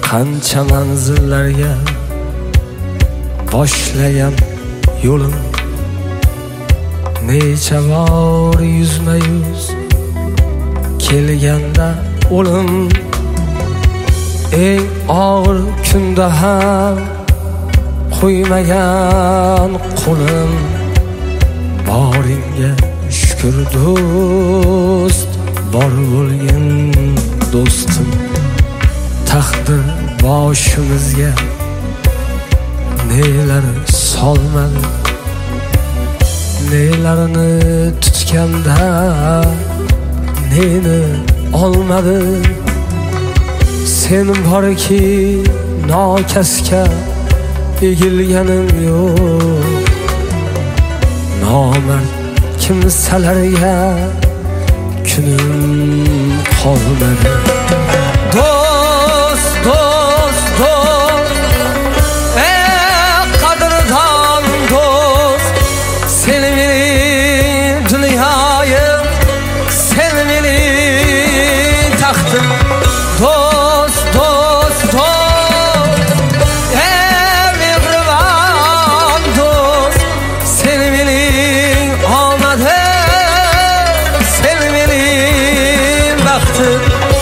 qancha manzillarga boshlagan yo'lim, necha bor yuzma yuz kelganda o'lim, eng og'ir kunda ham qo'ymagan qo'lim. Boringga shukr do'st, bor bo'lgin do'stim. Taqdir boshimizga nelar solmadi, nelarini tutganda neni olmadi. Sen borki nokasga egilganim yo'q, nomard kimsalarga kunim qolmadi. Do'st, do'st, do'st, qadrdon do'st, sen mening dunyoyim, sen mening taxtim. Do'st, do'st, do'st, mehribon do'st, sen mening omadim, sen mening baxtim.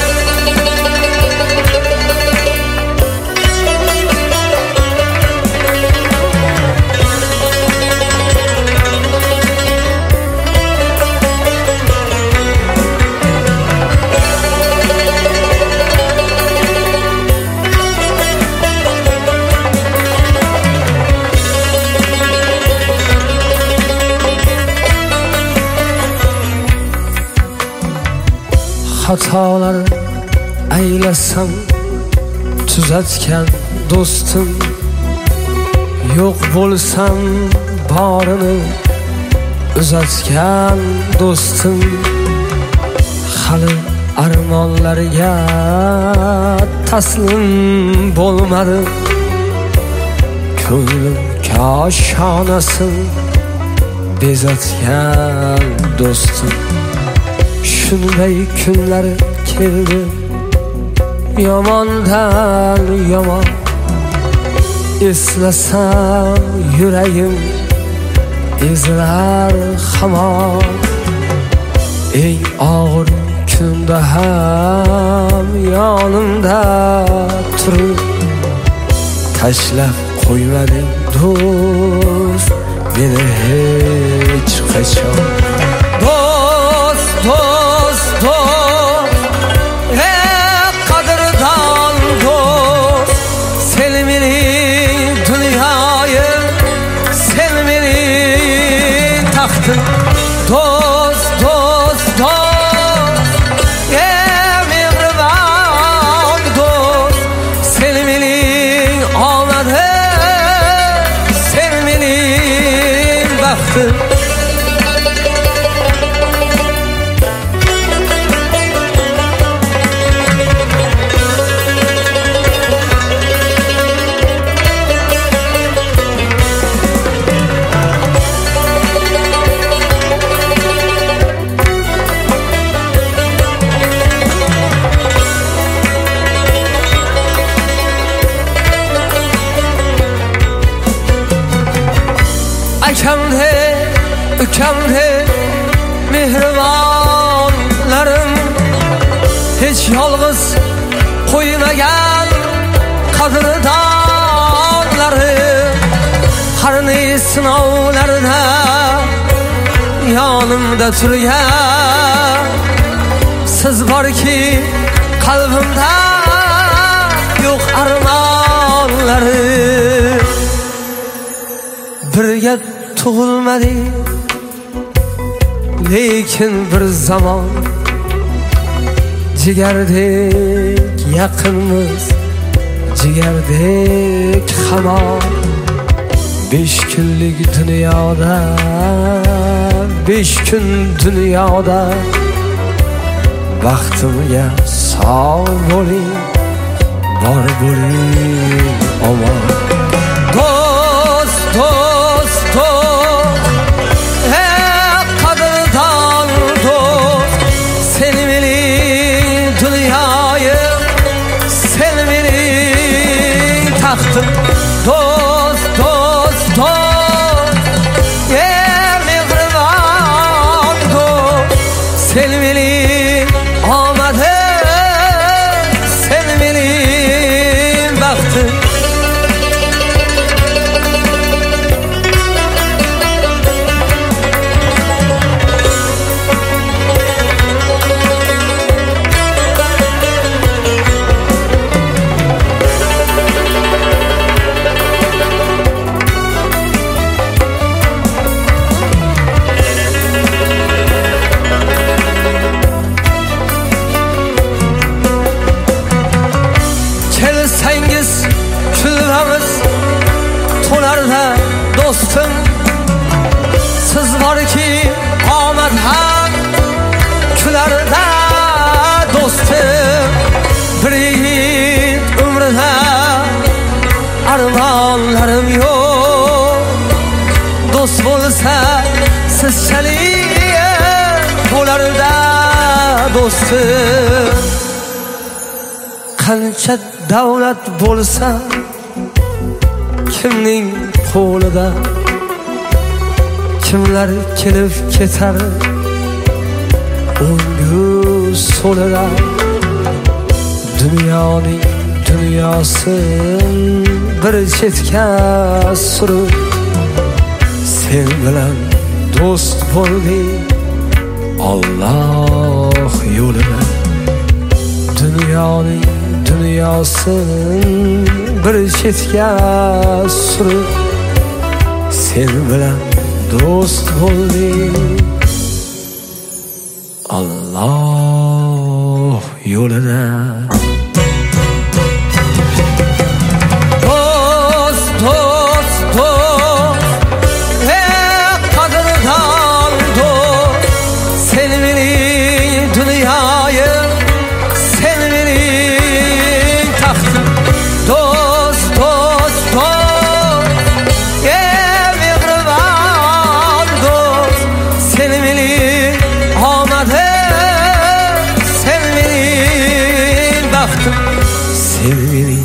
Xatolar aylasam tuzatgan do'stim, yo'q bo'lsam borini uzatgan do'stim. Hali armonlarga taslim bo'lmadi, ko'nglim koshonasin bezatgan do'stim. Shunday kunlar keldi, yomondan yomon, eslasam yuragim ezilar hamon. Eng og'ir kunda ham yonimda turib, tashlab qo'ymading do'st meni hech qachon. Do'st, do'st, do'st, qadrdon do'st, sen mening dunyoyim, sen mening taxtim. Do'st, do'st, do'st, mehribon do'st, sen mening omadim, sen mening baxtim. Akamde, ukamde mehribonlarim, hech yolg'iz qo'ymagan qadrdonlarim. Har ne sinovlarda yonimda turgan, siz borki qalbimda yo'q armonlarim. Birga tug'ilmadik, lekin bir zamon jigardek yaqinmiz, jigardek hamon. 5 kunlik dunyoda, 5 kun dunyoda vaqtimga sog' bo'ling, bor bo'ling omon. Do'st, do'st, do'st, qadrdon do'st, sen mening dunyoyim, sen mening sizchaliye bo'lar-da do'stim. Qancha davlat bo'lsa kimning qo'lida, kimlar kelib ketar o'ngu so'lida. Dunyoning dunyosin bir chetga surib, sen bilan do'st bo'ldik Alloh yo'lida. Dunyoning dunyosin bir chetga surib, sen bilan do'st bo'ldik Alloh yo'lida. Do'st, do'st, do'st, qadrdon do'st, sen mening dunyoyim, sen mening taxtim. Do'st, do'st, do'st, mehribon do'st, sen mening omadim, sen mening baxtim, sen mening